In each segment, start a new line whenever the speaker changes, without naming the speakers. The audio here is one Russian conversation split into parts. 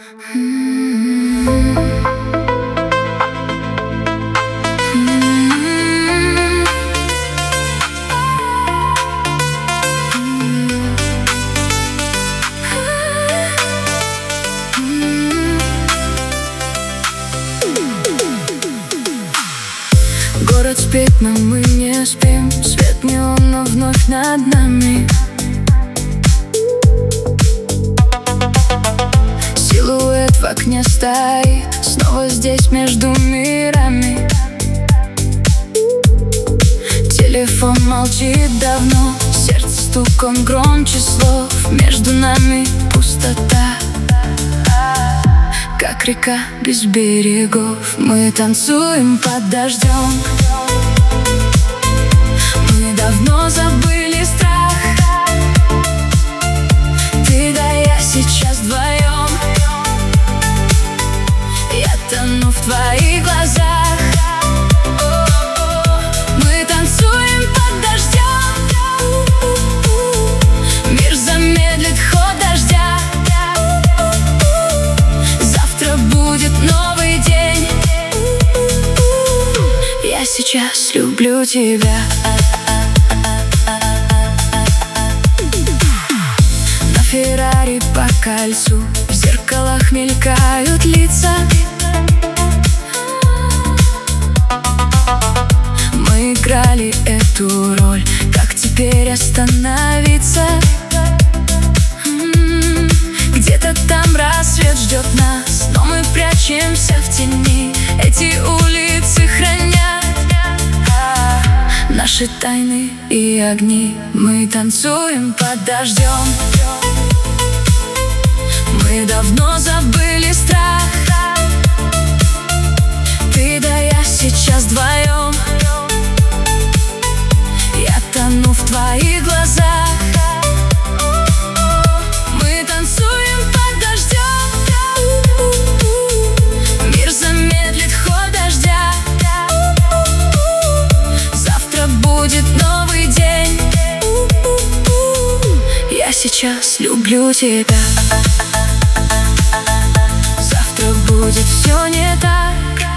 Город спит, но мы не спим. Свет неона вновь над нами. Силуэт в окне стоит, снова здесь между мирами. Телефон молчит давно, сердце стук, он громче слов. Между нами пустота, как река без берегов. Мы танцуем под дождем. Мы давно забыли страх. Ты да я сейчас вдвоем. Я тону в твоих глазах. Мы танцуем под дождем. Мир замедлит ход дождя. Завтра будет новый день. Я сейчас люблю тебя. На Феррари по кольцу, в зеркалах мелькают лица. Мы играли эту роль, как теперь остановиться? Где-то там рассвет ждет нас, но мы прячемся в тени. Эти улицы хранят наши тайны и огни. Мы танцуем под дождем. Мы давно забыли страх. Ты да я сейчас вдвоем. Я тону в твоих глазах. Мы танцуем под дождем. Мир замедлит ход дождя. Завтра будет новый день. Я сейчас люблю тебя. Завтра будет все не так,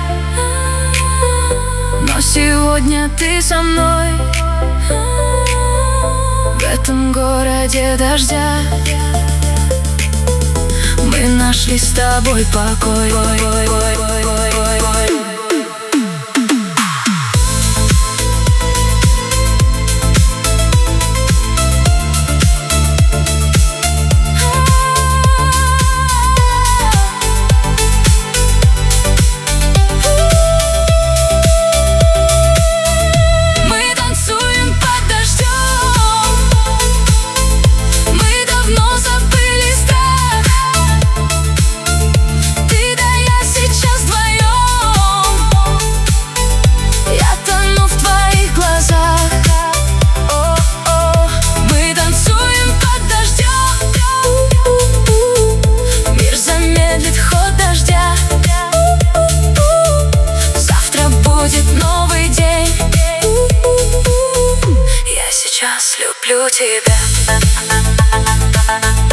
но сегодня ты со мной. В этом городе дождя мы нашли с тобой покой.
Люблю тебя.